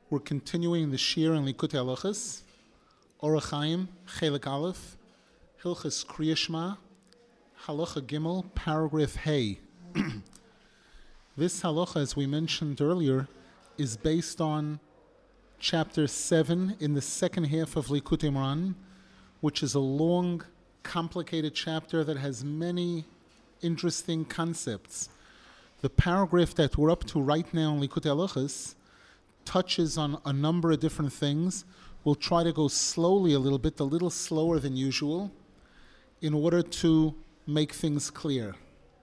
We're continuing the Shir in Likutei Halachos, Orach Chaim, Chelik Aleph, Hilchos Kriya Shema, Halacha Gimel, paragraph Hey. This halacha, as we mentioned earlier, is based on chapter 7 in the second half of Likutei Moharan, which is a long, complicated chapter that has many interesting concepts. The paragraph that we're up to right now in Likutei Halachos touches on a number of different things. We'll try to go slowly a little slower than usual, in order to make things clear.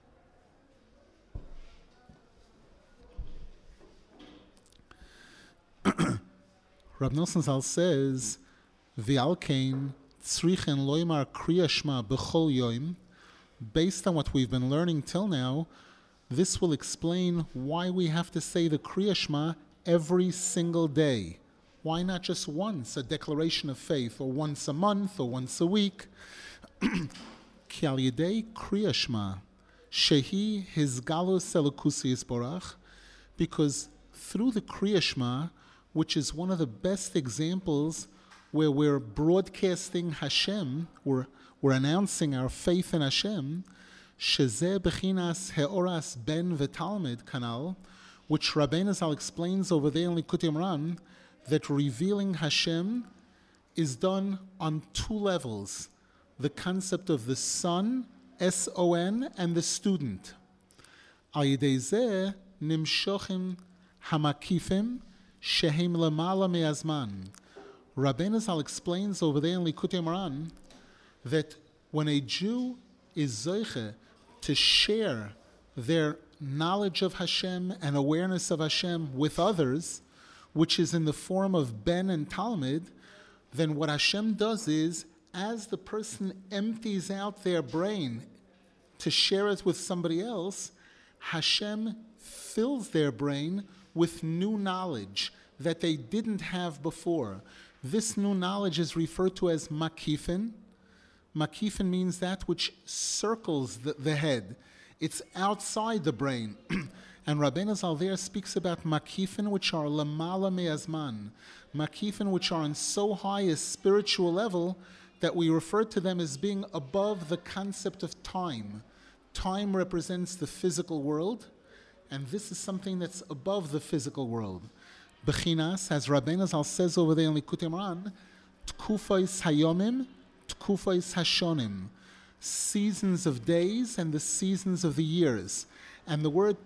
Rab Nosson Zal says, V'alkein tzrichen loymar kriya shema b'chol yoim. Based on what we've been learning till now, this will explain why we have to say the kriya shema every single day. Why not just once, a declaration of faith, or once a month, or once a week? Ki al yedei kriya shema shehi hizgalus elokusi yisborach, because through the kriya shema, which is one of the best examples where we're broadcasting Hashem, we're announcing our faith in Hashem, shezeh bechinas heoras ben v'talmid kanal, which Rabbeinu Zal explains over there in Likutei Moharan, that revealing Hashem is done on two levels: the concept of the son, S-O-N, and the student. Al yedei zeh nimshochim hamakifim shehem lamala me'azman. Rabbeinu Zal explains over there in Likutei Moharan that when a Jew is zoche to share their knowledge of Hashem and awareness of Hashem with others, which is in the form of Ben and Talmud, then what Hashem does is, as the person empties out their brain to share it with somebody else, Hashem fills their brain with new knowledge that they didn't have before. This new knowledge is referred to as makifin. Makifin means that which circles the head. It's outside the brain. And Rabbeinu Zal there speaks about makifin, which are lamala me'azman. Makifin, which are on so high a spiritual level that we refer to them as being above the concept of time. Time represents the physical world, and this is something that's above the physical world. Bechinas, as Rabbeinu Zal says over there in Likutei Moharan, tkufos hayomim, tkufos hashonim. Seasons of days and the seasons of the years. And the word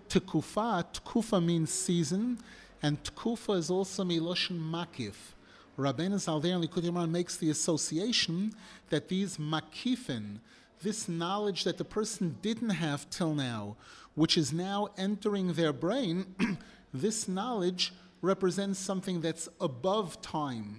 tekufa means season, and tekufa is also miloshin makif. Rabbeinu Zal there in Likutei Moharan makes the association that these makifin, this knowledge that the person didn't have till now, which is now entering their brain, this knowledge represents something that's above time.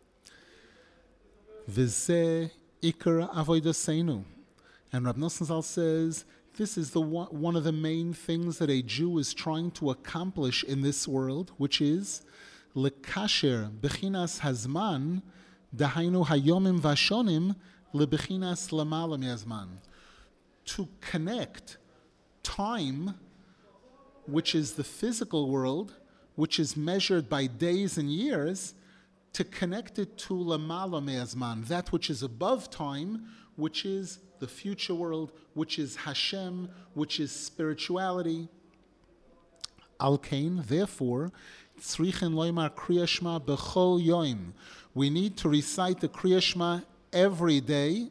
V'zeh ikar avodaseinu. And Rab Nosson Zal says, this is one of the main things that a Jew is trying to accomplish in this world, which is lekasher bechinas hazman, dahainu hayomim vashonim, lebechinas lamala me'azman. To connect time, which is the physical world, which is measured by days and years, to connect it to lamala me'azman, that which is above time, which is the future world, which is Hashem, which is spirituality. Alkein, therefore, tzrichen loymar kriya shema b'chol yoim. We need to recite the kriya shema every day,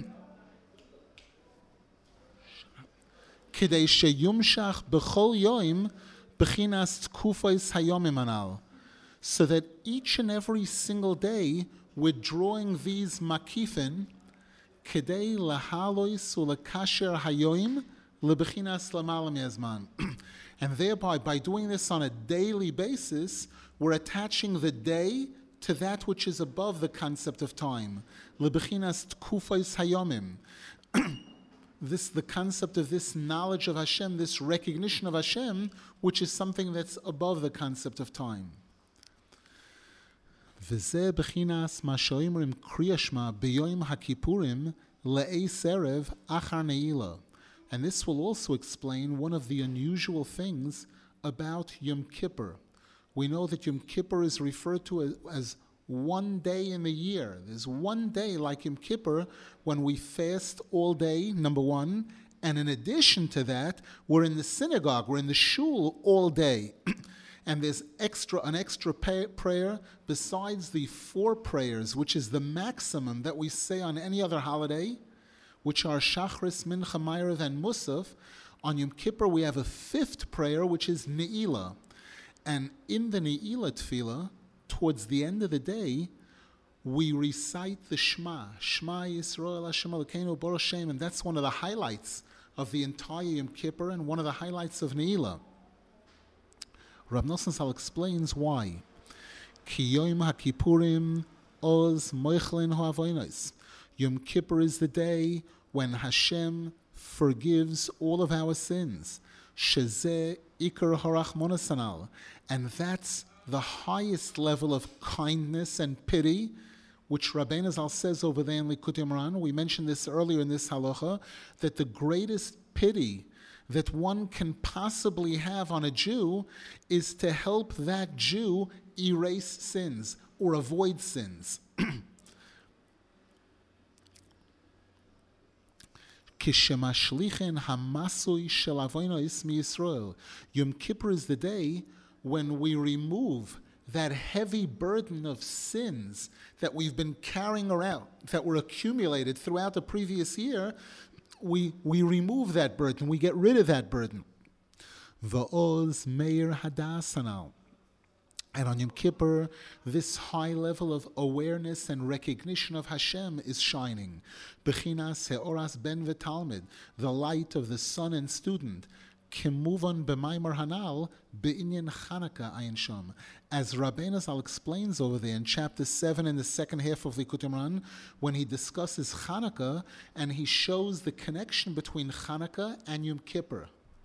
kidei sheyumshach b'chol yoim b'chinas tkufos hayomim anal, so that each and every single day we're drawing these makifin, kedei lahalois ulakasher hayoim lebechinas lamala me'azman. And thereby, by doing this on a daily basis, we're attaching the day to that which is above the concept of time. Lebechinas tkufos hayomim. The concept of this knowledge of Hashem, this recognition of Hashem, which is something that's above the concept of time. V'zeh bechinas ma she'omrim kriya shema b'yoyim haKippurim le'eis erev achar neila. And this will also explain one of the unusual things about Yom Kippur. we know that Yom Kippur is referred to as one day in the year. There's one day like Yom Kippur when we fast all day, number one, and in addition to that, we're in the synagogue, we're in the shul all day. And there's an extra prayer besides the 4 prayers, which is the maximum that we say on any other holiday, which are Shachris, Mincha, Ma'ariv, and Musaf. On Yom Kippur, we have a 5th prayer, which is Ne'ilah. And in the Ne'ilah Tefillah, towards the end of the day, we recite the Shema. Shema Yisrael Hashem Elokeinu Baruch Shem. And that's one of the highlights of the entire Yom Kippur and one of the highlights of Ne'ilah. Rav Nosson Zal explains why. Ki Yom HaKippurim Oz Moichlin Ha'avonos. Yom Kippur is the day when Hashem forgives all of our sins. Shezeh Ikar Harachmonos Hanal. And that's the highest level of kindness and pity, which Rabbeinu Zal says over there in Likutei Moharan. We mentioned this earlier in this halacha, that the greatest pity that one can possibly have on a Jew is to help that Jew erase sins or avoid sins. Yom Kippur is the day when we remove that heavy burden of sins that we've been carrying around, that were accumulated throughout the previous year. We remove that burden, we get rid of that burden. V'oz meir hadasanal. And on Yom Kippur, this high level of awareness and recognition of Hashem is shining. Bechinas heoras ben v'talmid, the light of the son and student. Kimuvan b'maimar hanal be'inyan Chanukah ayin shom. As Rabbeinu Zal explains over there in chapter 7 in the second half of Likutei Moharan, when he discusses Chanukah and he shows the connection between Chanukah and Yom Kippur.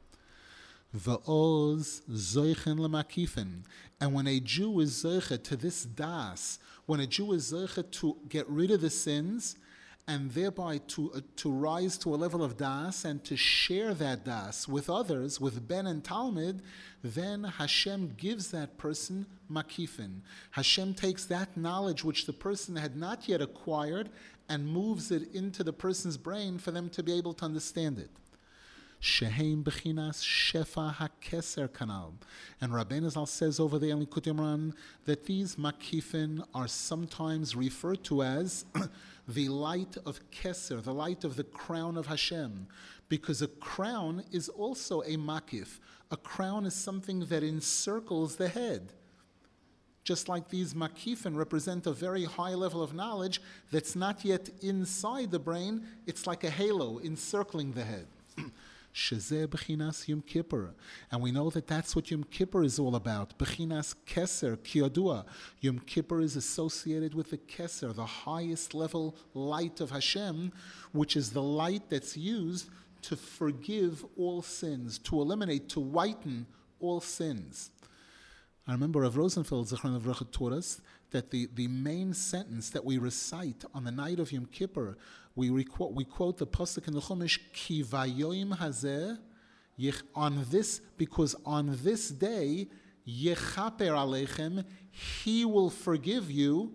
V'oz zoichen l'makifin. And when a Jew is zoichet to this das, when a Jew is zoichet to get rid of the sins, and thereby to rise to a level of das and to share that das with others, with Ben and Talmud, then Hashem gives that person makifin. Hashem takes that knowledge which the person had not yet acquired and moves it into the person's brain for them to be able to understand it. Sheheim bechinas shefa hakeser kanal. And Rabbeinu Zal says over there in Likutei Moharan that these makifin are sometimes referred to as the light of Keser, the light of the crown of Hashem, because a crown is also a makif. A crown is something that encircles the head. Just like these makifin represent a very high level of knowledge that's not yet inside the brain, it's like a halo encircling the head. Shezeh Bechinas Yom Kippur. And we know that that's what Yom Kippur is all about. Bechinas Keser Kiyodua. Yom Kippur is associated with the Keser, the highest level light of Hashem, which is the light that's used to forgive all sins, to eliminate, to whiten all sins. I remember Rav Rosenfeld, Zichron Livracha, taught us that the main sentence that we recite on the night of Yom Kippur, we quote the pasuk in the Chumash, Ki vayoyim hazeh, because on this day, Yechaper aleichem, he will forgive you.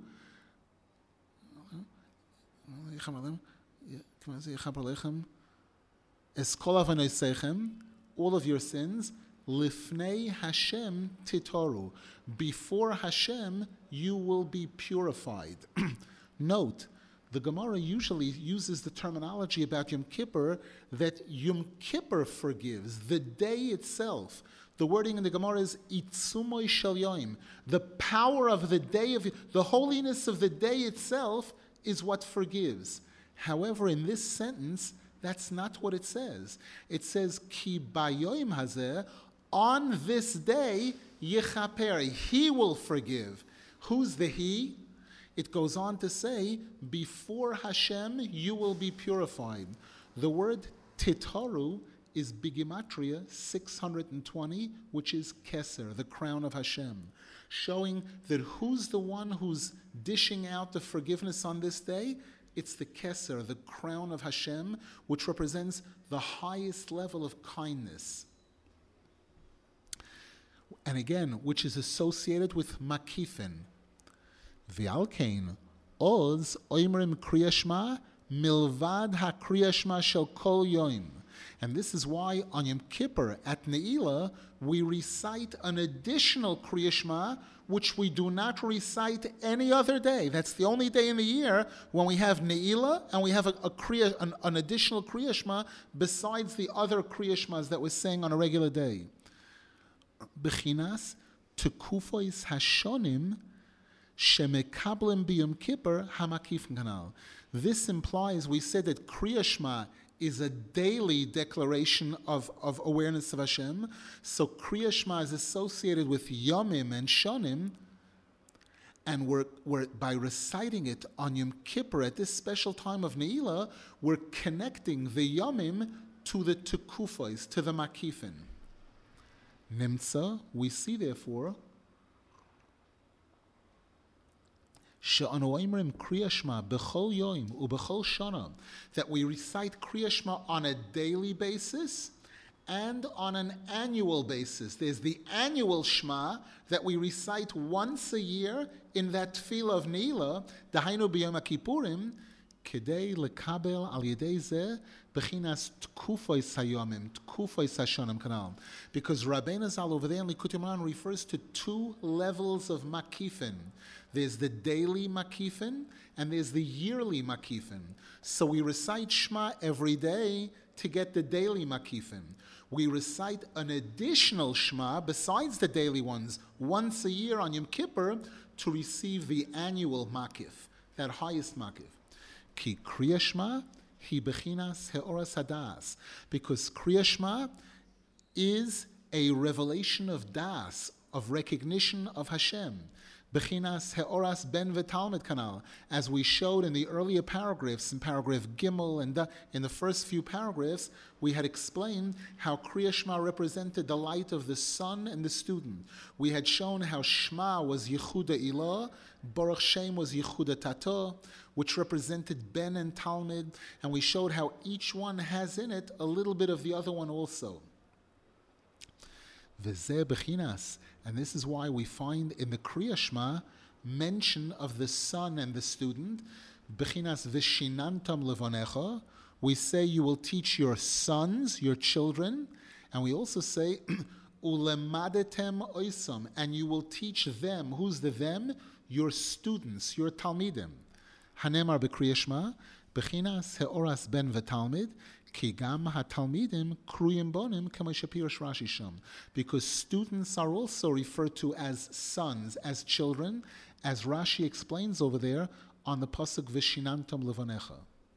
Eskol avanoseichem, all of your sins. Lifnei Hashem titoru. Before Hashem, you will be purified. Note, the Gemara usually uses the terminology about Yom Kippur that Yom Kippur forgives, the day itself. The wording in the Gemara is Itzumoy Shel Yom. The power of the day, the holiness of the day itself is what forgives. However, in this sentence, that's not what it says. It says, Ki bayoim hazeh, on this day, Yechaper, he will forgive. Who's the he? It goes on to say, before Hashem, you will be purified. The word titaru is bigimatria 620, which is Keser, the crown of Hashem, showing that who's the one who's dishing out the forgiveness on this day? It's the Keser, the crown of Hashem, which represents the highest level of kindness. and again, which is associated with makifin. V'alkein, oz oimrim kriya shema milvad ha-kriya shema shel kol yoim. And this is why on Yom Kippur at Ne'ilah, we recite an additional Kriya Shema, which we do not recite any other day. That's the only day in the year when we have Ne'ilah and we have an additional Kriya Shema besides the other Kriya Shmas that we're saying on a regular day. Bechinas Tekufois Hashonim Shemekablim b'Yom Kippur Hamakifin Kanal. This implies, we said that Kriya Shema is a daily declaration of awareness of Hashem. So Kriya Shema is associated with Yomim and Shonim, and we're by reciting it on Yom Kippur at this special time of Ne'ilah, we're connecting the Yomim to the Tekufos, to the Makifin. Nimtza, we see therefore, that we recite Kriya Shema on a daily basis and on an annual basis. There's the annual Shema that we recite once a year in that tefillah of Ne'ilah, Dahainu b'Yom HaKippurim, Kedei lekabel al yedei zeh bechinas tkufois hayomim, tkufois hashonim kanal. Because Rabbeinu Zal over there in Likutei Moharan refers to two levels of makifin. There's the daily makifin and there's the yearly makifin. So we recite Shema every day to get the daily makifin. We recite an additional Shema besides the daily ones once a year on Yom Kippur to receive the annual makif, that highest makif. Ki Kriya Shema hi bechinas heoras hadas, because Kriya Shema is a revelation of das, of recognition of Hashem. Bechinas heoras ben v'talmid kanal, as we showed in the earlier paragraphs, in paragraph Gimel and in the first few paragraphs, we had explained how Kriya Shema represented the light of the son and the student. We had shown how Shema was Yehuda Ilah, Baruch Shem was Yehuda Tato, which represented Ben and Talmud, and we showed how each one has in it a little bit of the other one also. V'zeh bechinas, and this is why we find in the Kriya Shema mention of the son and the student. Bechinas v'shinantam levonecha, we say you will teach your sons, your children, and we also say ulemadetem oisam, and you will teach them. Who's the them? Your students, your talmidim. Hanemar b'Kriya Shema, bechinas heoras ben v'talmid, ki gam hatalmidim kruyim bonim kama shapirish Rashi sham. Because students are also referred to as sons, as children, as Rashi explains over there on the pasuk v'shinantam levonecha.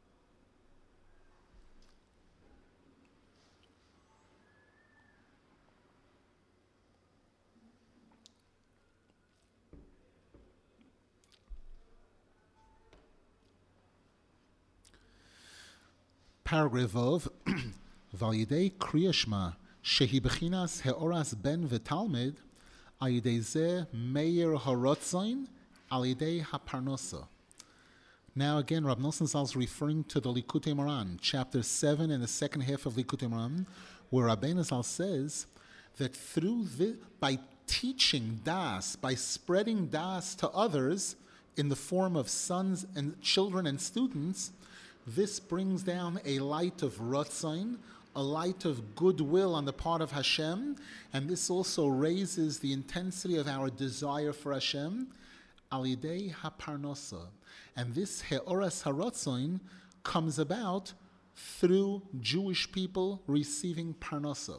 Paragraph of Validei Kriya Shema shehi bechinas heoras ben v'talmid ayidei zeh meir harotzain alidei haparnosa. Now again, Rab Nosson Zal is referring to the Likutei Moharan, chapter 7 in the second half of Likutei Moharan, where Rabbeinu Zal says that by teaching das, by spreading das to others in the form of sons and children and students, this brings down a light of Ratzain, a light of goodwill on the part of Hashem, and this also raises the intensity of our desire for Hashem, alidei haparnosa. And this heoras haratzain comes about through Jewish people receiving parnosa.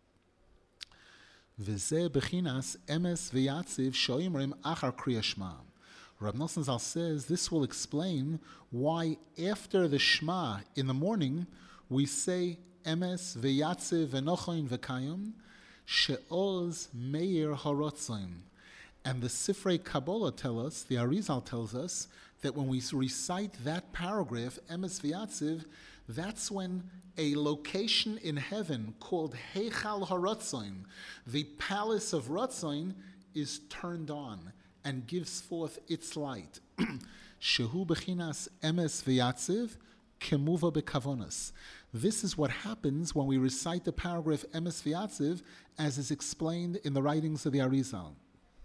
V'zeh bechinas emes v'yatziv shoimrim achar Kriya Shema. Rab Nosson Zal says this will explain why after the Shema in the morning we say Emes v'yatziv v'nochoin v'kayim she'oz meir harotzain. And the Sifrei Kabbalah tell us, the Arizal tells us, that when we recite that paragraph, Emes v'yatziv, that's when a location in heaven called Heichal Harotzain, the palace of Rotzain, is turned on and gives forth its light. Shehu bechinas emes v'yatziv kemuva bekavonos. This is what happens when we recite the paragraph Emes V'Yatziv as is explained in the writings of the Arizal.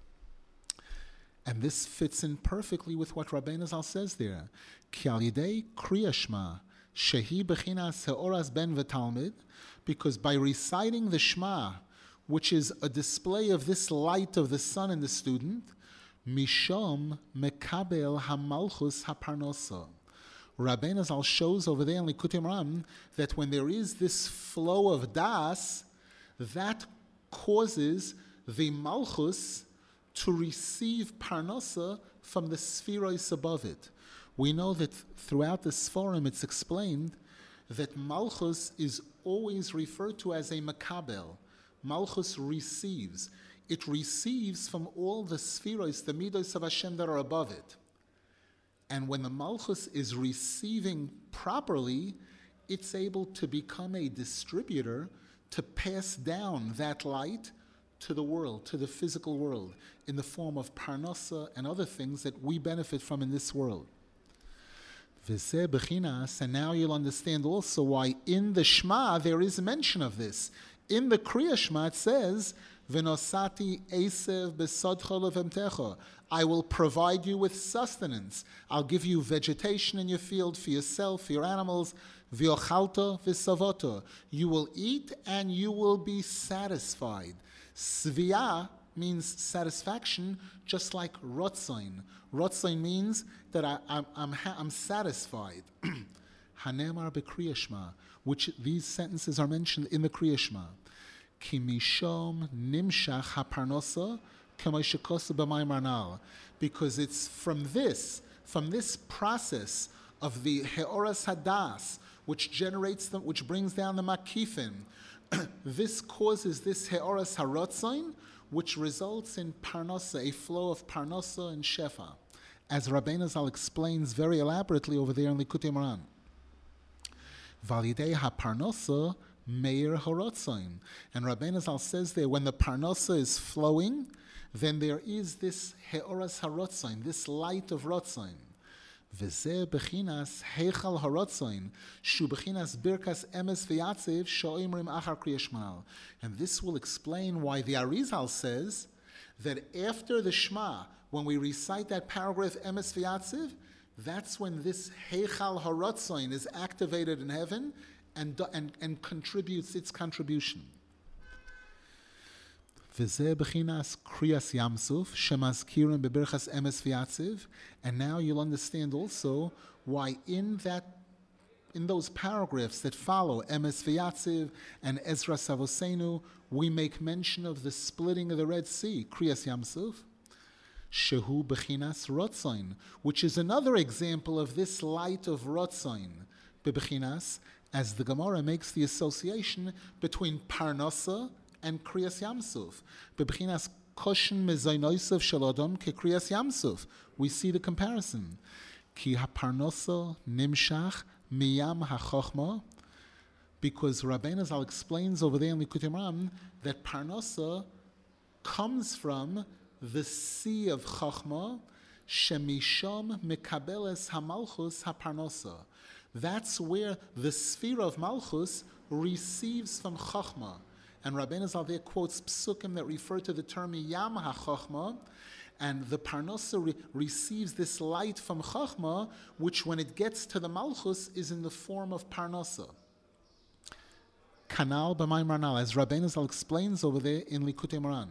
And this fits in perfectly with what Rabbeinu Zal says there. Ki al yidei kriya shma shehi bechinas heoras ben v'talmid, because by reciting the Shema, which is a display of this light of the sun in the student, mishom mekabel hamalchus haparnosa. Rabbeinu Zal shows over there in Likutei Moharan that when there is this flow of das, that causes the malchus to receive parnasa from the spherois above it. We know that throughout this forum it's explained that malchus is always referred to as a makabel. Malchus receives. It receives from all the spherois, the midos of Hashem that are above it. And when the malchus is receiving properly, it's able to become a distributor to pass down that light to the world, to the physical world, in the form of parnasa and other things that we benefit from in this world. And now you'll understand also why in the Shema there is mention of this. In the Kriya Shema it says, V'nosati esev besodcha levemtecha. I will provide you with sustenance. I'll give you vegetation in your field for yourself, for your animals. V'yochalta v'savota. You will eat and you will be satisfied. Svia means satisfaction, just like rotzain. Rotzain means that I'm satisfied. Hanemar b'Kriya Shema, which these sentences are mentioned in the Kriya Shema. Ki mishom nimshach haparnosa k'may shekosa b'mayim arnal. Because it's from this process of the heoras hadas, which brings down the makifin. This causes this heoras harotzain, which results in parnasa, a flow of parnasa and shefa, as Rabbeinu Zal explains very elaborately over there in Likutei Moharan. Validei haparnasa meir harotzain, and Rabbeinu Zal says there, when the parnasa is flowing, then there is this heoras harotzain, this light of rotzain. V'zeh bechinas heichal harotzain, shu bechinas birkas emes v'yatziv sho'imrim achar kriya shema. And this will explain why the Arizal says that after the Shema, when we recite that paragraph emes v'yatziv, that's when this heichal harotzain is activated in heaven and contributes its contribution. V'zeh bechinas kriyas yamsuf shemazkirim beberchas emes v'yatziv. And now you'll understand also why in those paragraphs that follow emes v'yatziv and Ezra Savosenu, we make mention of the splitting of the Red Sea, kriyas yamsuf, shehu bechinas rotzain, which is another example of this light of rotzain, bebechinas, as the Gemara makes the association between parnasa and kriyas yamsuf. Bebechinas koshen mezainosav shalodom ke kriyas yamsuf. We see the comparison. Ki haparnosa nimshach miyam hachochma. Because Rabbeinu Zal explains over there in Likutei Moharan that parnosa comes from the sea of chochma, shemishom mekabeles hamalchus haparnosa. That's where the sphere of malchus receives from chochma. And Rabbeinu Zal there quotes psukim that refer to the term yam ha-chochma, and the parnosa receives this light from chochma, which when it gets to the malchus is in the form of parnosa. Kanal b'mayim ranal, as Rabbeinu Zal explains over there in Likutei Moharan.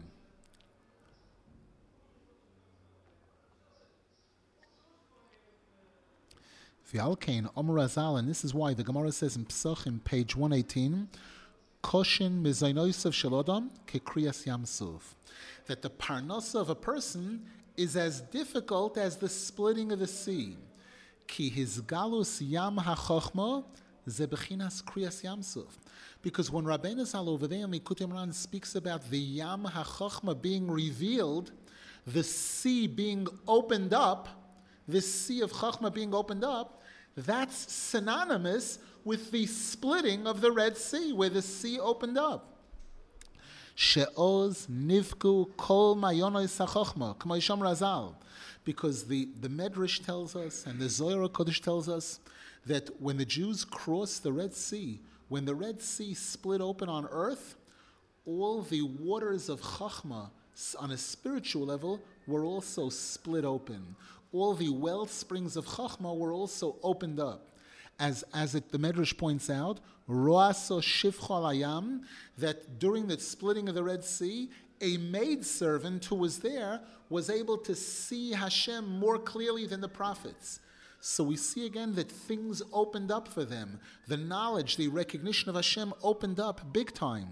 V'alkein Omer Razal, and this is why the Gemara says in Psachim, page 118, Koshin mizainosav shalodam kekriyas yamsuf, that the parnasa of a person is as difficult as the splitting of the sea. Ki his galus yam hachochma ze bechinas kriyas yamsuf. Because when Rabbeinu Zal over there in Likutei Moharan speaks about the yam hachochma being revealed, the sea being opened up, this sea of chochma being opened up, that's synonymous with the splitting of the Red Sea, where the sea opened up. She'oz nivku kol mayonos hachachma, k'mo yisham Razal. Because the Medrash tells us, and the Zohar Kodesh tells us, that when the Jews crossed the Red Sea, when the Red Sea split open on earth, all the waters of Chachma on a spiritual level were also split open. All the well springs of Chachma were also opened up. As the Medrash points out, Roaso Shivcha Layam, that during the splitting of the Red Sea, a maidservant who was there was able to see Hashem more clearly than the prophets. So we see again that things opened up for them. The knowledge, the recognition of Hashem opened up big time.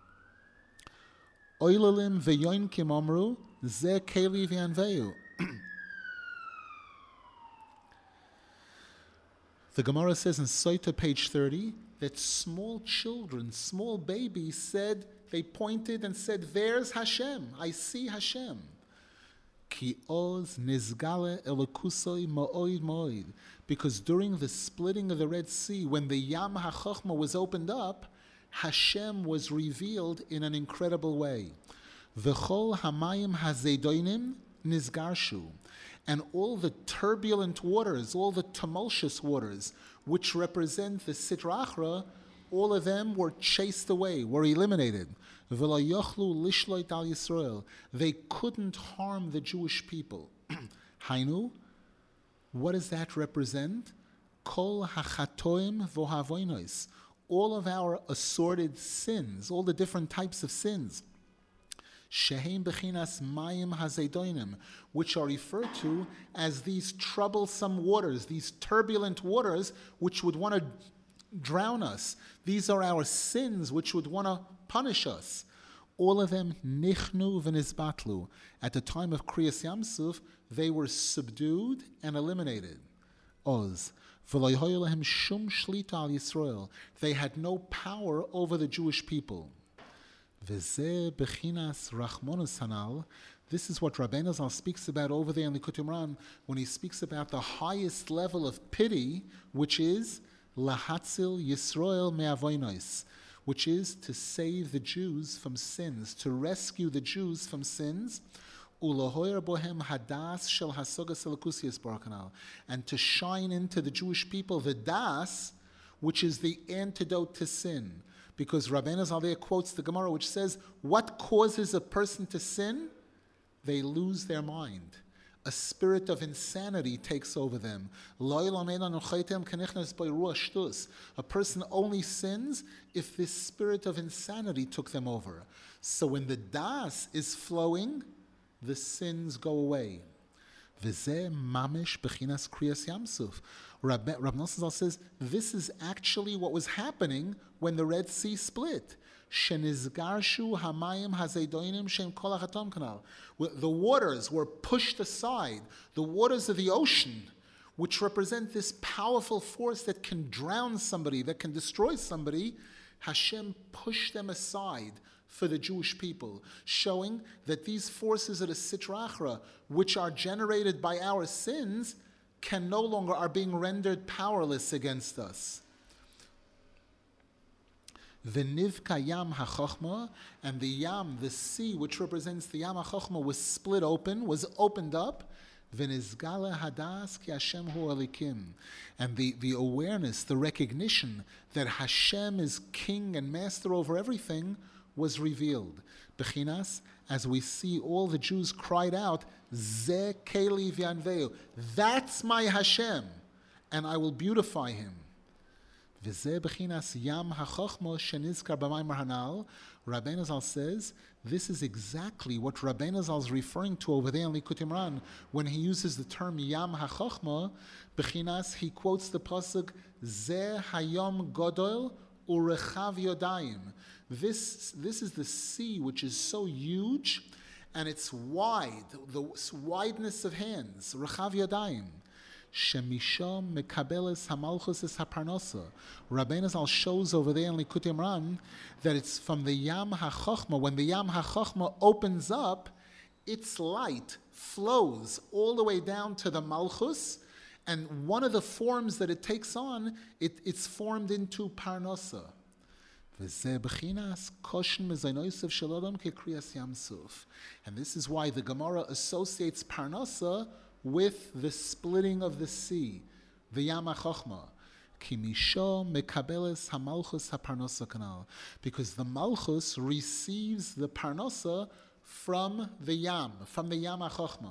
Oilalim veyoinkim omru ze keli v'anveu. The Gemara says in Sota, page 30, that small children, small babies said, they pointed and said, there's Hashem, I see Hashem. Ki oz nizgale elokusoi ma'oid ma'oid. Because during the splitting of the Red Sea, when the Yam HaChochma was opened up, Hashem was revealed in an incredible way. V'chol hamayim hazedoinim nizgarshu. And all the turbulent waters, all the tumultuous waters, which represent the Sitra Achra, all of them were chased away, were eliminated. V'lo yochlu lishloit al Yisrael. They couldn't harm the Jewish people. Hainu, what does that represent? Kol hachatoim vohavoinos. All of our assorted sins, all the different types of sins. Shehem bechinas mayim hazedoinim, which are referred to as these troublesome waters, these turbulent waters which would want to drown us. These are our sins which would want to punish us. All of them nichnu v'nizbatlu. At the time of Kriyas Yamsuf, they were subdued and eliminated. Oz. V'lo yehoyu lehem shum shlita al Yisrael. They had no power over the Jewish people. V'zeh bechinas rachmonus hanal. This is what Rabbeinu Zal speaks about over there in Likutei Moharan when he speaks about the highest level of pity, which is lahatzil Yisrael me'avonos, which is to save the Jews from sins, to rescue the Jews from sins, ulahoyer bohem hadas shel hasogas elokusias barakanal, and to shine into the Jewish people the das, which is the antidote to sin. Because Rabbeinu Zal there quotes the Gemara, which says, what causes a person to sin? They lose their mind. A spirit of insanity takes over them. A person only sins if this spirit of insanity took them over. So when the das is flowing, the sins go away. V'zeh mamish bechinas kriyas yamsuf. Rab Nosson Zal says, this is actually what was happening when the Red Sea split. Shenizgarshu hamayim hazedoinim shem kol hachatom kanal. The waters were pushed aside. The waters of the ocean, which represent this powerful force that can drown somebody, that can destroy somebody, Hashem pushed them aside for the Jewish people, showing that these forces of the Sitra Achra, which are generated by our sins, are being rendered powerless against us. V'nivka yam hachachma, and the yam, the sea, which represents the yam hachachma, was split open, was opened up. V'nizgala hadas ki Hashem hu alikim, and the awareness, the recognition that Hashem is king and master over everything was revealed. Bechinas, as we see all the Jews cried out, Ze keli v'yanveu, that's my Hashem, and I will beautify him. V'zeh bechinas yam hachachma shenizkar b'maimar hanal. Rabbeinu Zal says, this is exactly what Rabbeinu Zal is referring to over there in Likutei Moharan when he uses the term yam hachachma. Bechinas, he quotes the pasuk Ze hayom godol urechav yodayim. This is the sea which is so huge and it's wide, the wideness of hands, rechav yodayim. Shemisham mekabeles hamalchus es haparnosa. Rabbeinu Zal shows over there in Likutei Moharan that it's from the Yam HaChochma. When the Yam HaChochma opens up, its light flows all the way down to the Malchus, and one of the forms that it takes on, it's formed into Parnosa. וזה בחיnas koshen mezaynosav shalodam kekriyas yamsuf. And this is why the Gemara associates parnasa with the splitting of the sea, the Yam HaChochma. Ki misho mekabeles hamalchus haparnasa kanal. Because the malchus receives the parnasa from the Yam HaChochma.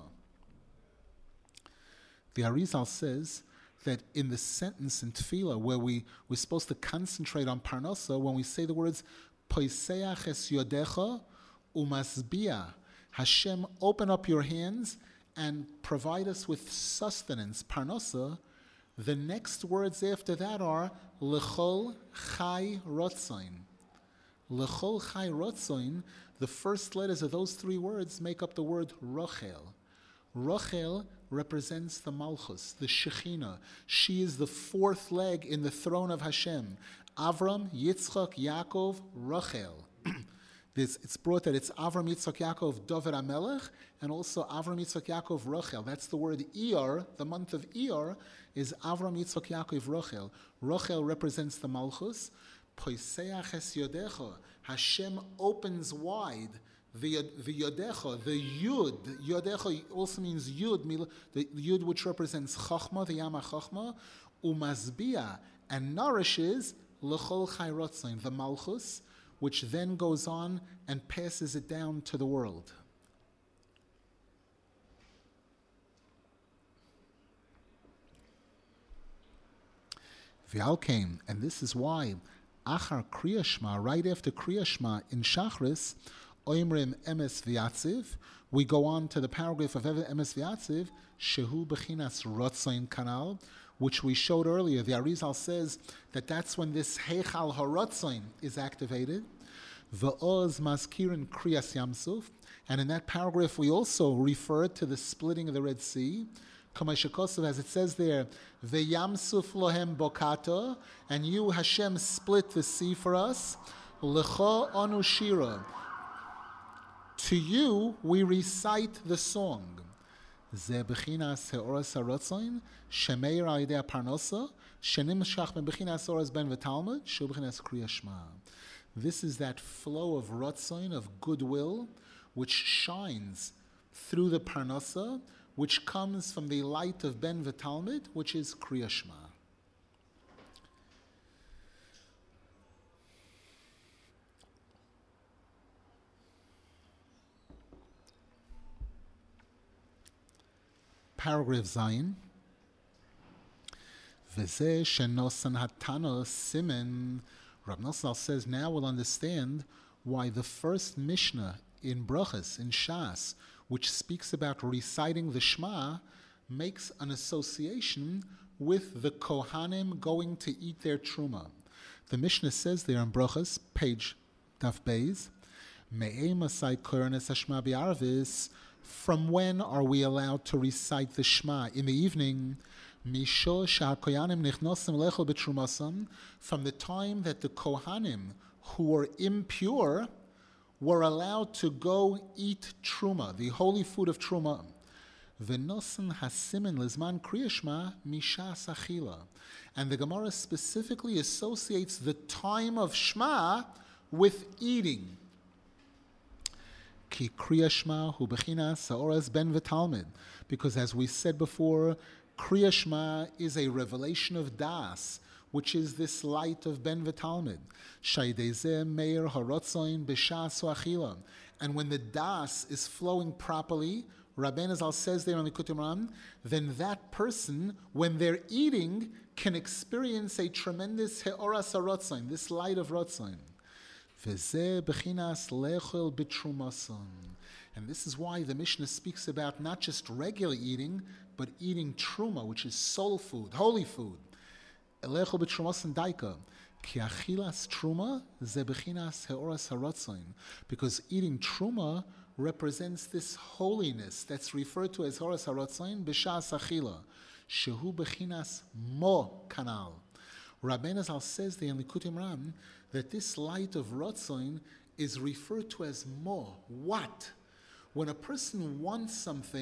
The Arizal says that in the sentence in Tefillah where we're supposed to concentrate on Parnasa, when we say the words Poiseach es yodecha umasbia, Hashem, open up your hands and provide us with sustenance, Parnasa, the next words after that are Lechol Chai Rotzain. Lechol Chai Rotzain, the first letters of those three words make up the word Rochel. Rochel represents the Malchus, the Shekhinah. She is the fourth leg in the throne of Hashem. Avram, Yitzchak, Yaakov, Rochel. It's brought that it's Avram, Yitzchak, Yaakov, David HaMelech, and also Avram, Yitzchak, Yaakov, Rochel. That's the word Iyar. The month of Iyar is Avram, Yitzchak, Yaakov, Rochel. Rochel represents the Malchus. Poiseach es yodecha. Hashem opens wide. The Yodecha, the Yud, Yodecha also means Yud, the Yud which represents Chachma, the Yam HaChochma, Umazbia, and nourishes L'chol Chai Rotzain, the Malchus, which then goes on and passes it down to the world. V'al came, and this is why, Achar Kriya Shema, right after Kriya Shema in Shachris, Oimrim Emes V'yatziv, we go on to the paragraph of Emes V'yatziv, Shehu Bechinas Rotzain Kanal, which we showed earlier. The Arizal says that that's when this Heichal HaRotzain is activated. V'oz Maskirin Kriyas Yamsuf, and in that paragraph we also refer to the splitting of the Red Sea. Kamashakosov, as it says there, V'yamsuf lohem bokata, and you, Hashem, split the sea for us. L'cho onu shira, to you we recite the song. Ze bechinas heoras harotzain, shemeir al yedei parnosa, shenimshach ben bechinas oras ben v'talmud, shu bechinas kriya shema. This is that flow of rotzain, of goodwill, which shines through the parnosa, which comes from the light of ben v'talmud, which is kriya shema. Paragraph Zayin. V'zeh shenosan hatano simen. Rav Nosson says now we'll understand why the first Mishnah in Brachas, in Shas, which speaks about reciting the Shema, makes an association with the Kohanim going to eat their Truma. The Mishnah says there in Brachas, page Daf Beis, Me'ei masai koranes hashma bi'arvis. From when are we allowed to recite the Shema? In the evening, Misho sha'koyanim nichnosim lechol b'trumasam, from the time that the Kohanim, who were impure, were allowed to go eat Truma, the holy food of Truma. V'nosan hasimin lizman kriya shema mishas achila. And the Gemara specifically associates the time of Shema with eating. Ki kriya shema hu bechinas ha'oras ben v'talmid. Because as we said before, kriya shema is a revelation of das, which is this light of ben v'talmid. Shaydezeh meir harotzoin b'shas achila. And when the das is flowing properly, Rabbeinu Zal says there on the Likutei Moharan, then that person, when they're eating, can experience a tremendous he'oras harotzoin, this light of rotzoin. V'zeh bechinas lechol b'trumason. And this is why the Mishnah speaks about not just regular eating, but eating truma, which is soul food, holy food. Lechol b'trumason daika. Ki achilas truma ze bechinas he'oras harotzoin. Because eating truma represents this holiness that's referred to as he'oras harotzoin b'shas achila. Shehu bechinas mo kanal. Rabbeinu Zal says there in Likutei Moharan that this light of Rotzoin is referred to as mo. What? When a person wants something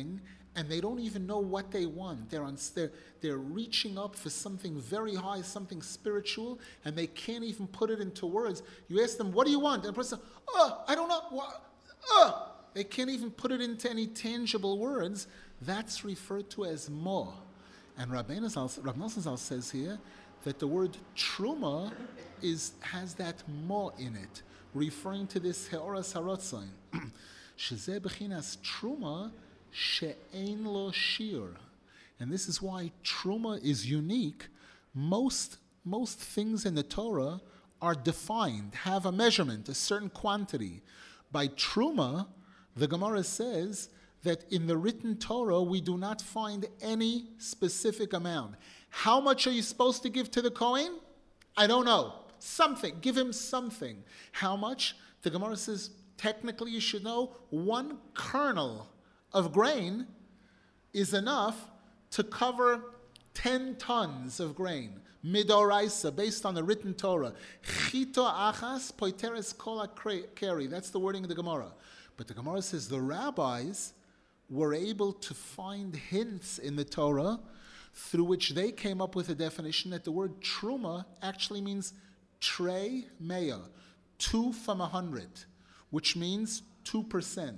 and they don't even know what they want. They're reaching up for something very high, something spiritual, and they can't even put it into words. You ask them, what do you want? And the person, I don't know. They can't even put it into any tangible words. That's referred to as mo. And Rav Nosson Zal says here that the word truma has that mo in it, referring to this heoras harotzain. Shezeh bechinas truma she'ein lo shir. And this is why truma is unique. Most things in the Torah are defined, have a measurement, a certain quantity. By truma, the Gemara says that in the written Torah, we do not find any specific amount. How much are you supposed to give to the Kohen? I don't know. Something. Give him something. How much? The Gemara says, technically you should know 1 kernel of grain is enough to cover 10 tons of grain. Midoraisa, based on the written Torah. Chito achas poiteres kol keri. That's the wording of the Gemara. But the Gemara says the rabbis were able to find hints in the Torah through which they came up with a definition that the word truma actually means trei mea, 2 from 100, which means 2%.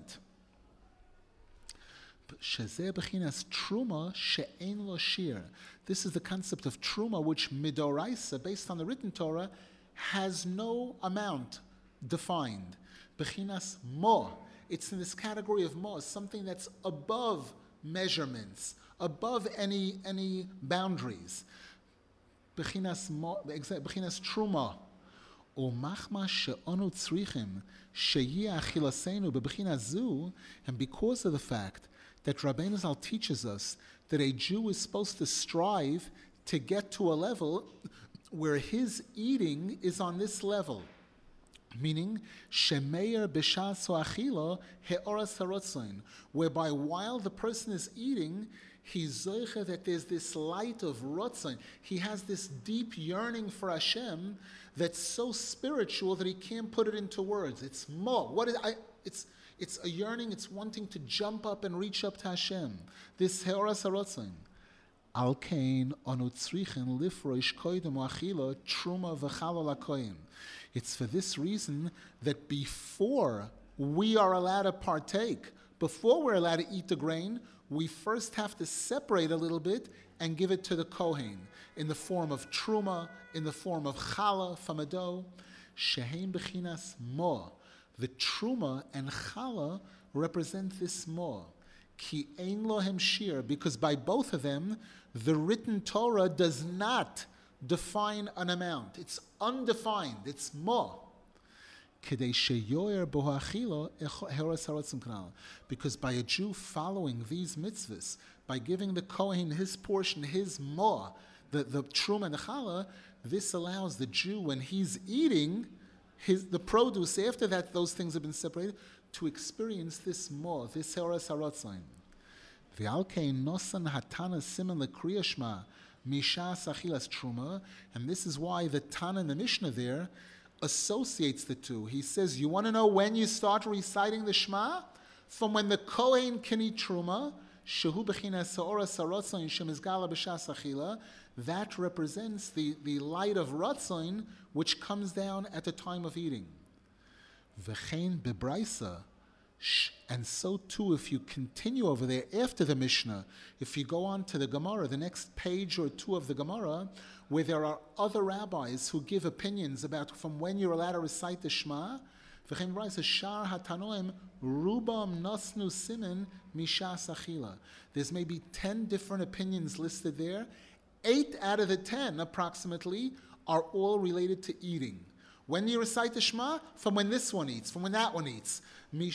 Shezeh bechinas truma she'ein lo shir. This is the concept of truma, which midoraisa, based on the written Torah, has no amount defined. Bechinas mo. It's in this category of mo, something that's above measurements, above any boundaries. Bechinas mo, bechinas truma. Umachma she'onu tzrichim sheyeh achilasenu bebechinas zu, and because of the fact that Rabbeinu Zal teaches us that a Jew is supposed to strive to get to a level where his eating is on this level. Meaning, shemeir b'shas ha'achila he'oras harotzain, whereby while the person is eating, he's zoiche that there's this light of rotzain. He has this deep yearning for Hashem that's so spiritual that he can't put it into words. It's mo. It's a yearning. It's wanting to jump up and reach up to Hashem. This he'oras harotzain. Al kain anu tzrichen lifroish koidem achila truma v'chalal hakoyin. It's for this reason that before we are allowed to partake, before we're allowed to eat the grain, we first have to separate a little bit and give it to the Kohen in the form of truma, in the form of challah from a dough. Sheheim bechinas mo. The truma and challah represent this mo. Ki ein lohem shir, because by both of them, the written Torah does not define an amount. It's undefined. It's mo. Because by a Jew following these mitzvahs, by giving the Kohen his portion, his mo, the truma and the challah, this allows the Jew, when he's eating the produce, after that those things have been separated, to experience this mo, this heoras harotzain. V'alkein nosan hatana siman lekriya shma mishas achilas truma, and this is why the Tana in the Mishnah there associates the two. He says, you want to know when you start reciting the Shema? From when the Kohen can eat truma, shehu bechinas heoras harotzain shemizgala b'shas achila. That represents the light of Ratzain, which comes down at the time of eating. V'chein bebraisa, and so too if you continue over there after the Mishnah, if you go on to the Gemara, the next page or two of the Gemara, where there are other rabbis who give opinions about from when you're allowed to recite the Shema, v'chein bebraisa shar hatanoim rubam nasnu simin mishas achila. There's maybe 10 different opinions listed there. 8 out of the 10, approximately, are all related to eating. When you recite the Shema, from when this one eats, from when that one eats. From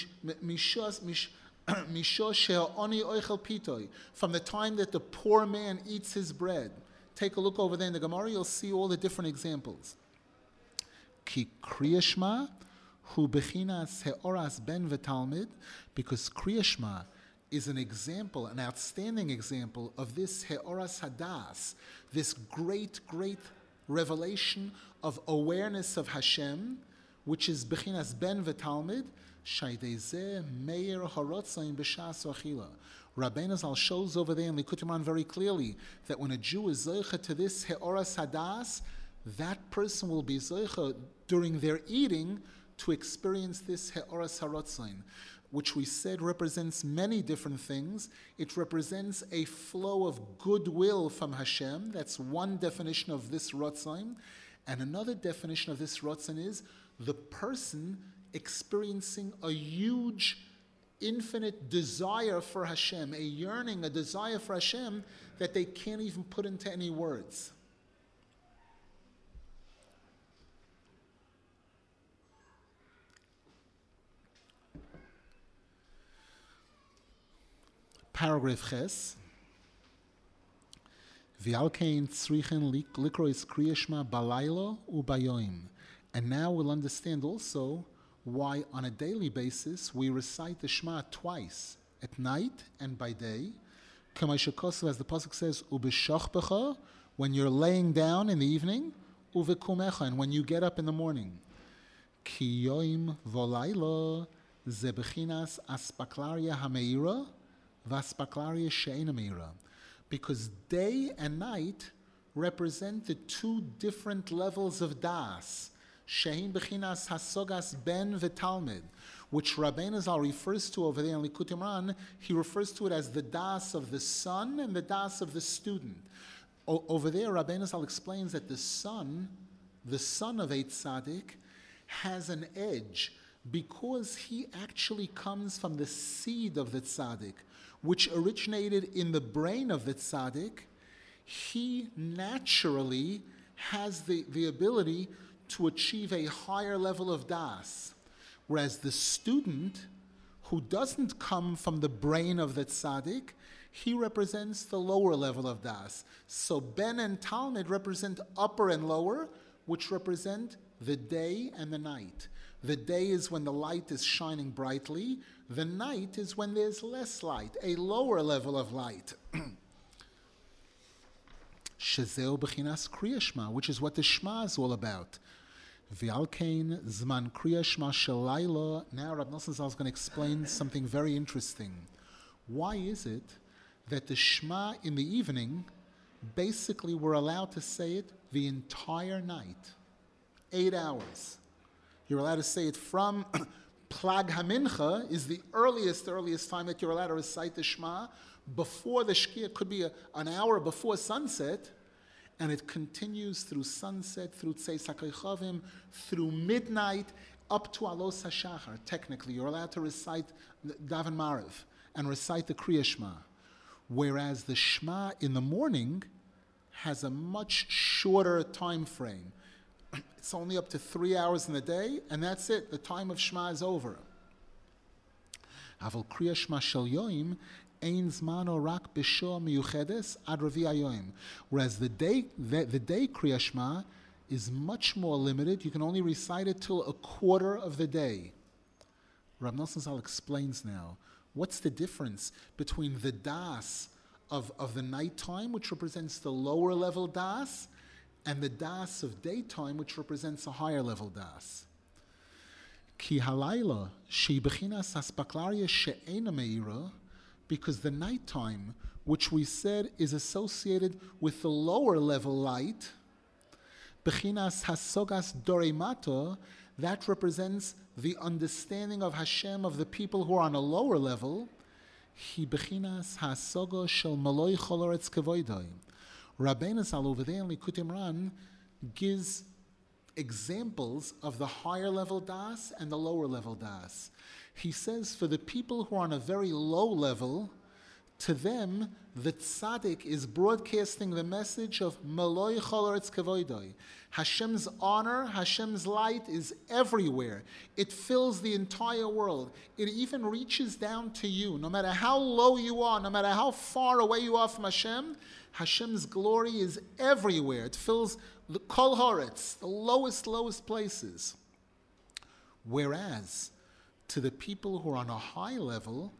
the time that the poor man eats his bread. Take a look over there in the Gemara, you'll see all the different examples. Ki Kriya Shema hu bechinas heoras ben v'talmid, because Kriya Shema is an example, an outstanding example of this heoras hadas, this great, great revelation of awareness of Hashem, which is bechinas ben v'talmid, shaydezeh meir harotzain b'shas achila, Rabbeinu Zal shows over there in Likutei Moharan very clearly that when a Jew is zoicha to this he'oras hadas, that person will be zoicha during their eating to experience this he'oras harotzain, which we said represents many different things. It represents a flow of goodwill from Hashem. That's one definition of this rotzain. And another definition of this rotzain is the person experiencing a huge, infinite desire for Hashem, a yearning, a desire for Hashem that they can't even put into any words. Paragraph Ches. V'alkein tzrichen likrois kriya shema balaylo ubayoim. And now we'll understand also why on a daily basis we recite the Shema twice, at night and by day. K'maishakosu, as the pasuk says, ubeshachbecha, when you're laying down in the evening, uvekumecha, and when you get up in the morning. Ki yoim volaylo ze bechinas aspaklaria hameira v'aspaklaria she'ena meira. Because day and night represent the two different levels of das. Shehin bechinas hasogas ben v'talmid, which Rabbeinu Zal refers to over there in Likutei Moharan. He refers to it as the das of the son and the das of the student. Over there, Rabbeinu Zal explains that the son of a tzaddik, has an edge because he actually comes from the seed of the tzaddik, which originated in the brain of the tzaddik. He naturally has the ability to achieve a higher level of das, whereas the student who doesn't come from the brain of the tzaddik, he represents the lower level of das. So Ben and Talmud represent upper and lower, which represent the day and the night. The day is when the light is shining brightly. The night is when there's less light, a lower level of light. Shezeu b'chinas kriya shema, which is what the Shema is all about. V'alkein zman kriya shema shalayla. Now Rav Nosson Zal is going to explain something very interesting. Why is it that the Shema in the evening, basically we're allowed to say it the entire night, 8 hours? You're allowed to say it from Plag HaMincha is the earliest time that you're allowed to recite the Shema. Before the Shkia, could be an hour before sunset, and it continues through sunset, through Tzei Sakei Chavim, through midnight, up to Alos HaShachar. Technically, you're allowed to recite Daven Mariv and recite the Kriya Shema. Whereas the Shema in the morning has a much shorter time frame. It's only up to 3 hours in the day, and that's it. The time of Shema is over. Aval Kriya Shema Shel Yoim ein zmano rak b'shor miyuchedes ad revi hayoim. Whereas the day Kriya Shema is much more limited. You can only recite it till a quarter of the day. Rav Nosson Zal explains now what's the difference between the das of the nighttime, which represents the lower level das, and the das of daytime, which represents a higher level das. Ki halayla she bechinas haspaklaria she'ena meira, because the nighttime, which we said is associated with the lower level light, bechinas hasogas doremato, that represents the understanding of Hashem of the people who are on a lower level. Hi bechinas hasogo shel maloi choloretz kevoidoi. Rabbeinu Zal over there in Likutei Moharan gives examples of the higher level das and the lower level das. He says for the people who are on a very low level, to them the tzaddik is broadcasting the message of Maloi Choloretz Kevoidoi. Hashem's honor, Hashem's light is everywhere. It fills the entire world. It even reaches down to you. No matter how low you are, no matter how far away you are from Hashem, Hashem's glory is everywhere. It fills the Kol Haaretz, the lowest places. Whereas, to the people who are on a high level,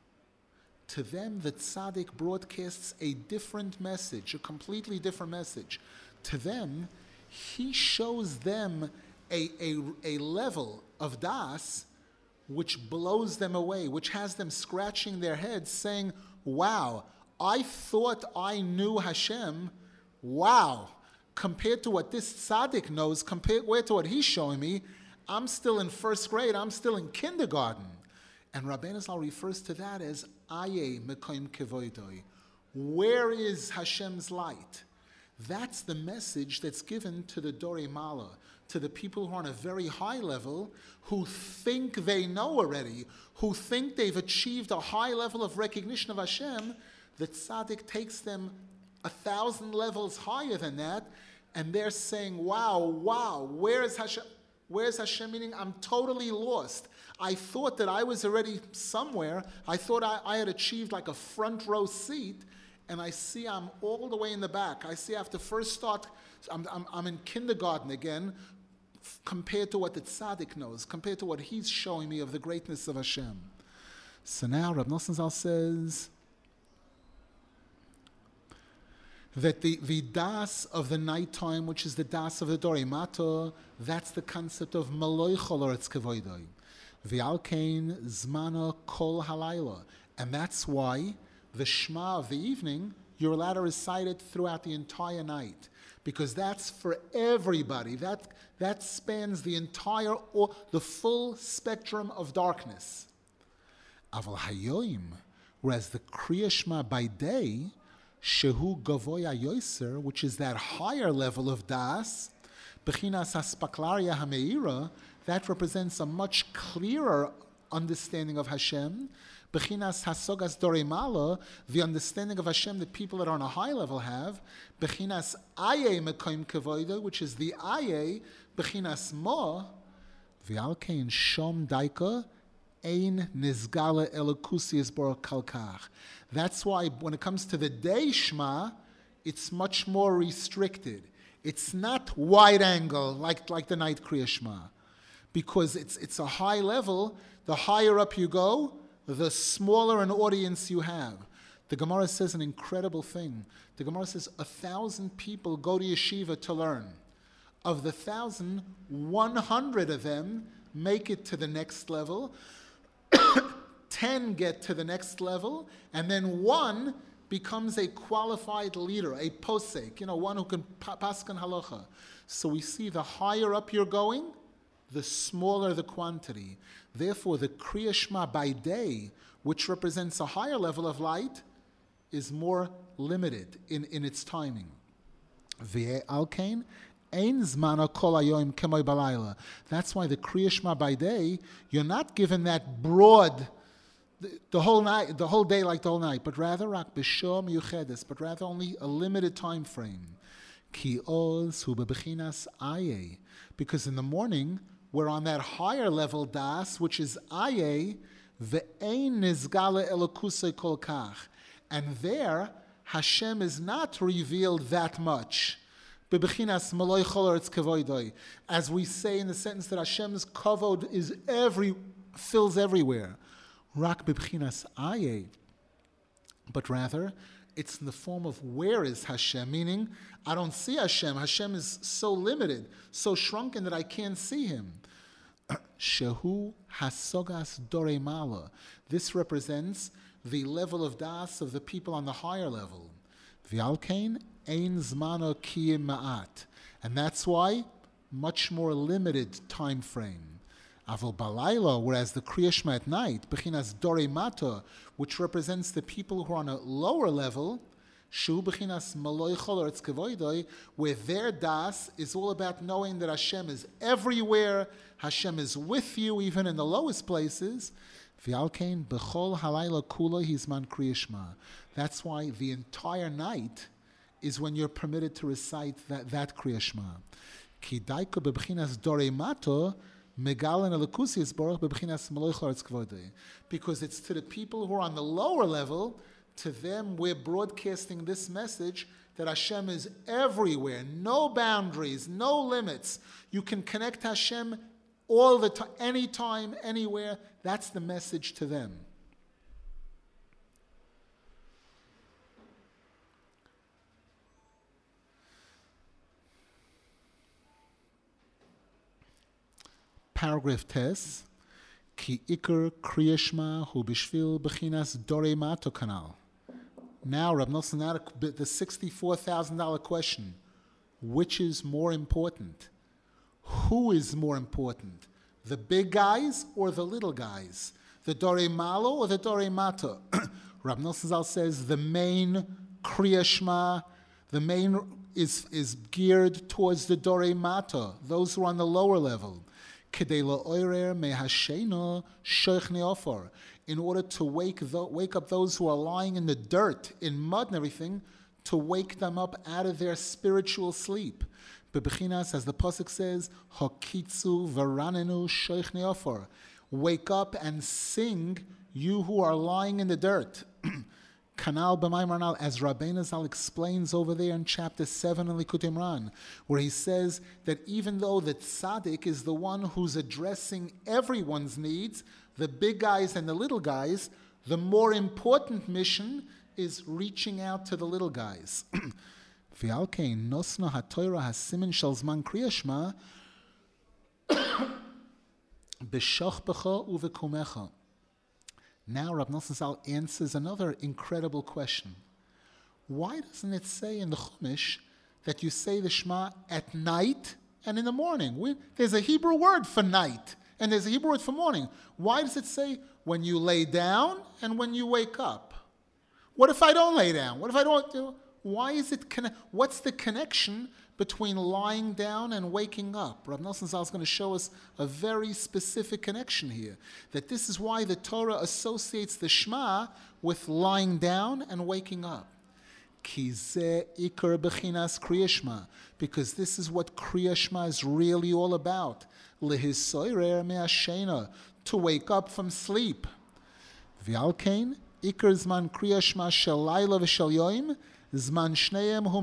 to them the tzaddik broadcasts a different message, a completely different message. To them, he shows them a level of das which blows them away, which has them scratching their heads saying, wow, I thought I knew Hashem. Wow. Compared to what this tzaddik knows, compared to what he's showing me, I'm still in first grade, I'm still in kindergarten. And Rabbeinu Zal refers to that as Aye Mekoim Kevoidoi. Where is Hashem's light? That's the message that's given to the Dorei Mala, to the people who are on a very high level, who think they know already, who think they've achieved a high level of recognition of Hashem. The tzaddik takes them 1,000 levels higher than that, and they're saying, wow, where's Hashem? Where's Hashem? Meaning, I'm totally lost. I thought that I was already somewhere. I thought I had achieved like a front row seat, and I see I'm all the way in the back. I see I have to first start, I'm in kindergarten again, compared to what the tzaddik knows, compared to what he's showing me of the greatness of Hashem. So now Rab Nosson Zal says that the das of the nighttime, which is the das of the Dorei Mato, that's the concept of Maloi Choloretz Kevoidoi. V'alkein Zmana Kol Halayla. And that's why the Shema of the evening, you're allowed to recite it throughout the entire night. Because that's for everybody. That spans the entire, or the full spectrum of darkness. Aval Hayoim, whereas the Kriya Shema by day, Shehu Gavoya Yoiser, which is that higher level of Das, Bechinas Haspaklaria Hameira, that represents a much clearer understanding of Hashem. Bechinas Hasogas Dorei Mala, the understanding of Hashem that people that are on a high level have. Bechinas Aye Mekoim Kevoida, which is the Aye, Bechinas Mo, V'alkein Shom Daika, Ein Nizgala Elokusi Esbor Kalkach. That's why when it comes to the day Shema, it's much more restricted. It's not wide angle like the night Kriya Shema. Because it's a high level, the higher up you go, the smaller an audience you have. The Gemara says an incredible thing. The Gemara says 1,000 people go to yeshiva to learn. Of the 1,000, 100 of them make it to the next level, 10 get to the next level, and then 1 becomes a qualified leader, a posek, one who can paskan halacha. So we see the higher up you're going, the smaller the quantity. Therefore, the Kriya Shema by day, which represents a higher level of light, is more limited in its timing. Ve'alkein ein zmana kol hayoim kemoi balayla. That's why the Kriya Shema by day, you're not given that broad, the whole night, the whole day like the whole night, but rather rak b'shor miyuchedes, but rather only a limited time frame. Ki oz hu bebechinas aye, because in the morning we're on that higher level das, which is aye, ve'ein nizgala elokusei kol kach, and there Hashem is not revealed that much. Bebechinas maloi choloretz kevoidoi, as we say in the sentence that Hashem's kavod is fills everywhere. Rak bebechinas aye, but rather it's in the form of where is Hashem, meaning I don't see Hashem. Hashem is so limited, so shrunken that I can't see Him. Shehu hasogas dorei mala. This represents the level of das of the people on the higher level. V'alkein ein zmano kiyim ma'at. And that's why much more limited time frame. Aval balayla, whereas the Kriya Shema at night, bechinas dorei mata, which represents the people who are on a lower level, shu bechinas maloi choloretz kevoidoi, where their das is all about knowing that Hashem is everywhere, Hashem is with you even in the lowest places. V'alkein bechol halayla kula hizman Kriya Shema. That's why the entire night is when you're permitted to recite that Kriya Shema. Ki daiko bechinas dorei mata, because it's to the people who are on the lower level, to them we're broadcasting this message that Hashem is everywhere, no boundaries, no limits. You can connect Hashem all the time, anytime, anywhere. That's the message to them. Paragraph Tes, Ki Iker Kriya Shema Hu Bishvil Bechinas Dorei Mato Kanal. Now, Rab Nosson, the $64,000 question. Which is more important? Who is more important? The big guys or the little guys? The Dorei Malo or the Dorei Mata? Rab Nosson Zal says the main Kriya Shema, the main is geared towards the Dorei Mata, those who are on the lower level. In order to wake up those who are lying in the dirt, in mud and everything, to wake them up out of their spiritual sleep. Bebechinas, as the pasuk says, Hakitzu varanenu shoich neofor. Wake up and sing, you who are lying in the dirt. Kanal b'maimarnal, as Rabbeinu Zal explains over there in chapter 7 in Likutei Moharan, where he says that even though the tzaddik is the one who's addressing everyone's needs, the big guys and the little guys, the more important mission is reaching out to the little guys. V'alkein nosna haTorah hasimin shel zman kriya shema b'shachbecha uvekumecha. Now Rab Nosson Zal answers another incredible question. Why doesn't it say in the Chumash that you say the Shema at night and in the morning? There's a Hebrew word for night, and there's a Hebrew word for morning. Why does it say when you lay down and when you wake up? What if I don't lay down? What if I don't do? Why is it? What's the connection between lying down and waking up? Rab Nosson Zal is going to show us a very specific connection here. That this is why the Torah associates the Shema with lying down and waking up. Ki zeh ikar bechinas Kriya Shema, because this is what Kriya Shema is really all about. Lehisoirer me'ashena, to wake up from sleep. V'alkein ikar zman Kriya Shema shel laila v'shel yoim. And this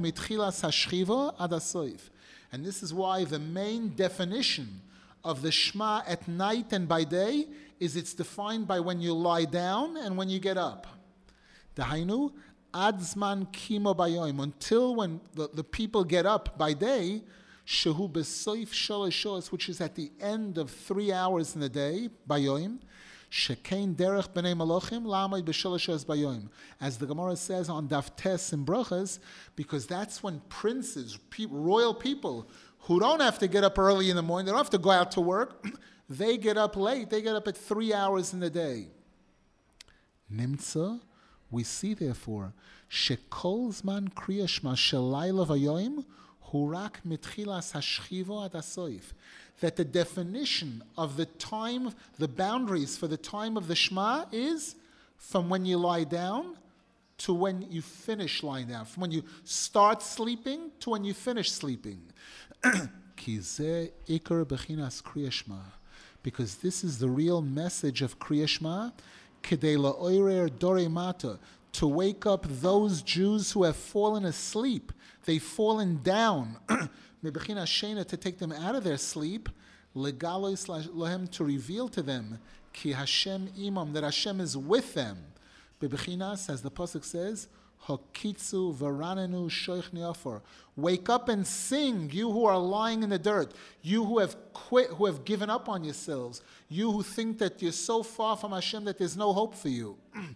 is why the main definition of the Shema at night and by day is it's defined by when you lie down and when you get up. Dahainu, ad zman kimo bayoim, until when the people get up by day, shehu besoif shalosh shos, which is at the end of 3 hours in the day, bayoim. Shekein derech b'nei malachim la'amod b'shalosh bayoim, as the Gemara says on Daf Tes in Brachas, because that's when princes, royal people who don't have to get up early in the morning, they don't have to go out to work, they get up late. They get up at 3 hours in the day. Nimtza, we see therefore shekol zman kriya shema shel laila v'yoim hurak mitchilas hashchivo ad hasoif, that the definition of the time, the boundaries for the time of the Shema is from when you lie down to when you finish lying down, from when you start sleeping to when you finish sleeping. Ki zeh ikar bechinas Kriya Shema, because this is the real message of Kriya Shema, kedei la'oirer dorei mata, to wake up those Jews who have fallen asleep. They've fallen down. Mebechina Shena, to take them out of their sleep, legalos lahem, to reveal to them, ki Hashem imam, that Hashem is with them. Bebechinas, as the pasuk says, hakitzu varanenu shoich neofor. Wake up and sing, you who are lying in the dirt, you who have quit, who have given up on yourselves, you who think that you're so far from Hashem that there's no hope for you.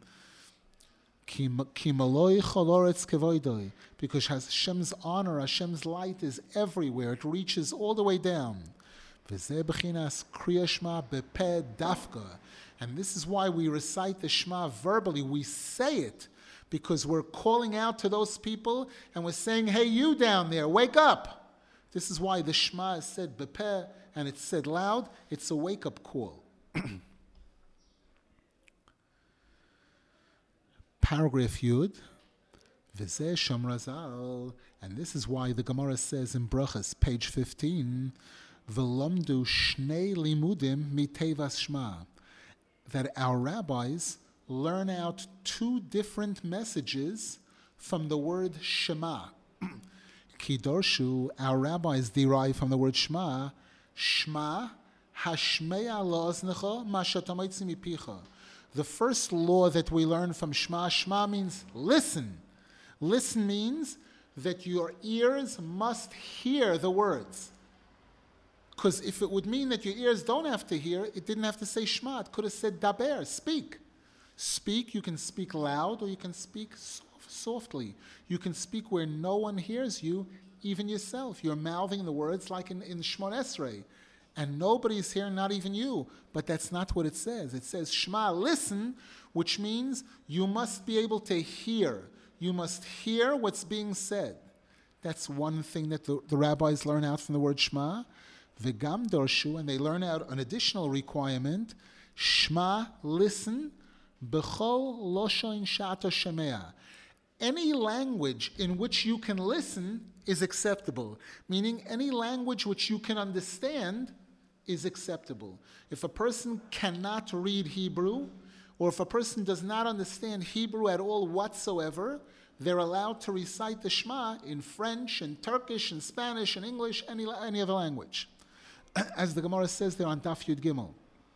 Because Hashem's honor, Hashem's light is everywhere. It reaches all the way down. And this is why we recite the Shema verbally. We say it because we're calling out to those people and we're saying, hey, you down there, wake up. This is why the Shema is said bepeh and it's said loud. It's a wake-up call. Paragraph Yud, V'zeh Shomrazal, and this is why the Gemara says in Brachas, page 15, V'lomdu shnei limudim mitevas Shema, that our rabbis learn out 2 different messages from the word Shema. Kidorshu, our rabbis derive from the word Shema, Shema hashmeya la'oznecha ma shatamaytzi mipicha. The first law that we learn from Shema, Shema means listen. Listen means that your ears must hear the words. Because if it would mean that your ears don't have to hear, it didn't have to say Shema. It could have said daber, speak. Speak, you can speak loud or you can speak softly. You can speak where no one hears you, even yourself. You're mouthing the words like in Shmon Esrei. And nobody's hearing, not even you. But that's not what it says. It says, Shema, listen, which means you must be able to hear. You must hear what's being said. That's one thing that the rabbis learn out from the word Shema. V'gam dorshu, and they learn out an additional requirement. Shema, listen, b'chol loshoin sha'ata shemea. Any language in which you can listen is acceptable, meaning any language which you can understand is acceptable. If a person cannot read Hebrew, or if a person does not understand Hebrew at all whatsoever, they're allowed to recite the Shema in French, and Turkish, and Spanish, and English, any other language. As the Gemara says there on Daf Yud Gimel,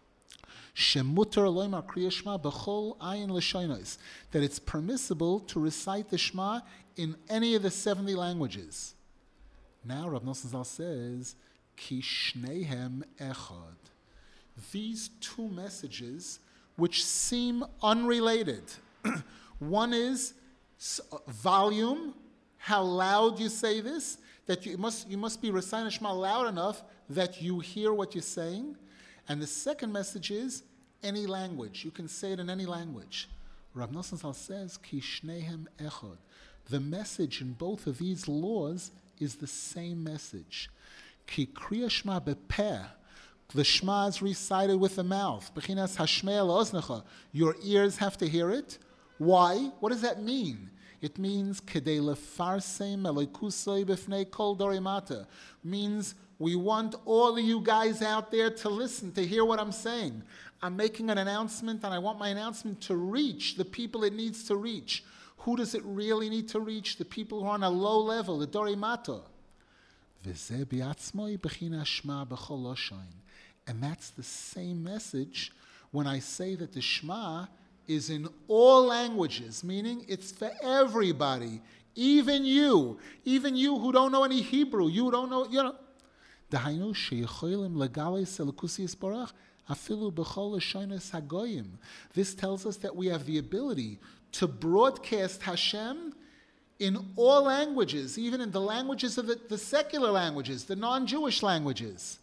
that it's permissible to recite the Shema in any of the 70 languages. Now Rav Nosson Zal says, Ki shnehem echad. These two messages, which seem unrelated, one is volume, how loud you say this, that you must be reciting Shema loud enough that you hear what you're saying. And the second message is any language. You can say it in any language. Rav Nosson Zal says, Ki shnehem echad. The message in both of these laws is the same message. Ki kriya Shema bepeh. The Shema is recited with the mouth. Bechinas hashmei la'oznecha. Your ears have to hear it. Why? What does that mean? It means kedei lefarsem elokusoi b'fnei kol dorimata. Means we want all of you guys out there to listen, to hear what I'm saying. I'm making an announcement, and I want my announcement to reach the people it needs to reach. Who does it really need to reach? The people who are on a low level, the dorimata. V'zeh bi'atzmoi b'china shma b'chol loshoin. And that's the same message when I say that the Shema is in all languages, meaning it's for everybody, even you who don't know any Hebrew, you don't know, Dahainu sheyicholim legales elokusi yisbarach afilu b'chol lashonos hagoyim. This tells us that we have the ability to broadcast Hashem in all languages, even in the languages of the secular languages, the non-Jewish languages.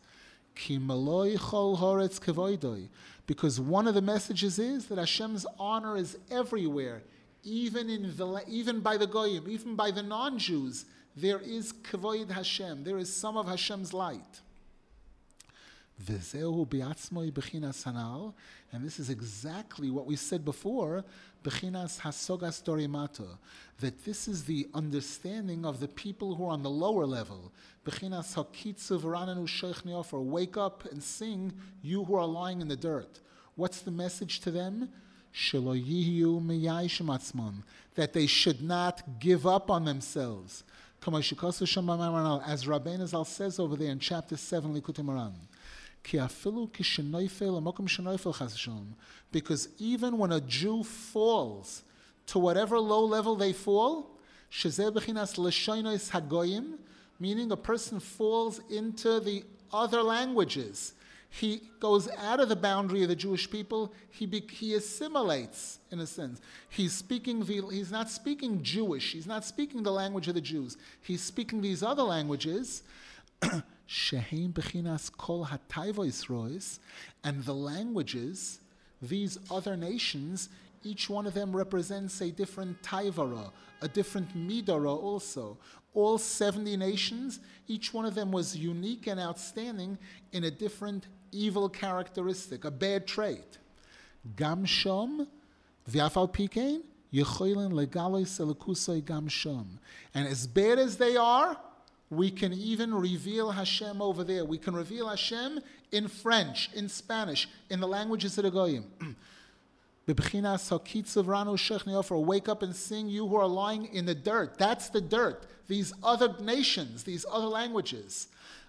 Because one of the messages is that Hashem's honor is everywhere, even by the Goyim, even by the non-Jews. There is kavod Hashem. There is some of Hashem's light. And this is exactly what we said before, Bechinas Hasogas Dorimata, that this is the understanding of the people who are on the lower level. Bechinas Hakitzu V'rananu Sheikh Neofer, wake up and sing, you who are lying in the dirt. What's the message to them? Shelo yihiyu miyayishim atzmon, that they should not give up on themselves. As Rabbeinu Zal says over there in chapter 7, Likutei Moharan. Because even when a Jew falls to whatever low level they fall, meaning a person falls into the other languages, he goes out of the boundary of the Jewish people, he assimilates, in a sense. He's not speaking Jewish, he's not speaking the language of the Jews, he's speaking these other languages, Sheheim Bechinas Kol Hatayvos Rois, and the languages, these other nations, each one of them represents a different Taivara, a different Midara also. All 70 nations, each one of them was unique and outstanding in a different evil characteristic, a bad trait. Gam Shom, V'afal Pikein, Yechoilin Legalos Elokusoi Gam Shom. And as bad as they are, we can even reveal Hashem over there. We can reveal Hashem in French, in Spanish, in the languages of the Goyim. Wake up and sing, you who are lying in the dirt. That's the dirt. These other nations, these other languages.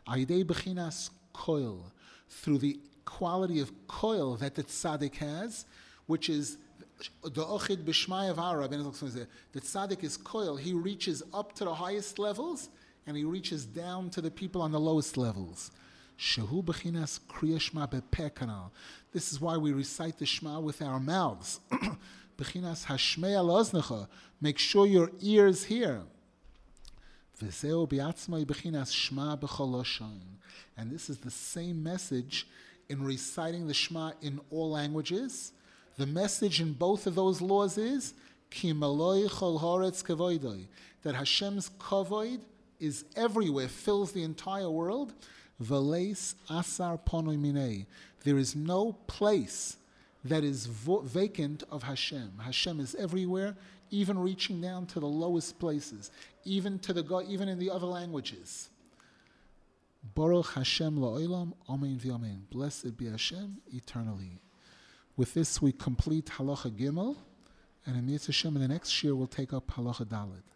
Through the quality of koil that the tzaddik has, which is the ochid b'shmai of our Rabbi. The tzaddik is koil. He reaches up to the highest levels, and he reaches down to the people on the lowest levels. Shehu Bechinas Kriya Shema Bepeh Kanal. This is why we recite the Shema with our mouths. Bechinas Hashmei al Oznecha. Make sure your ears hear. V'zeu bi'atzmai bechinas Shema b'chol lashon. And this is the same message in reciting the Shema in all languages. The message in both of those laws is Ki maloi chol haaretz kavoidoi, that Hashem's kavod is everywhere, fills the entire world. V'leis asar ponoi minei. There is no place that is vacant of Hashem. Hashem is everywhere, even reaching down to the lowest places, even in the other languages. Baruch Hashem la'olam, amen v'amen. Blessed be Hashem eternally. With this, we complete Halacha Gimel, and in Mitzvah Hashem, in the next year, we'll take up Halacha Daled.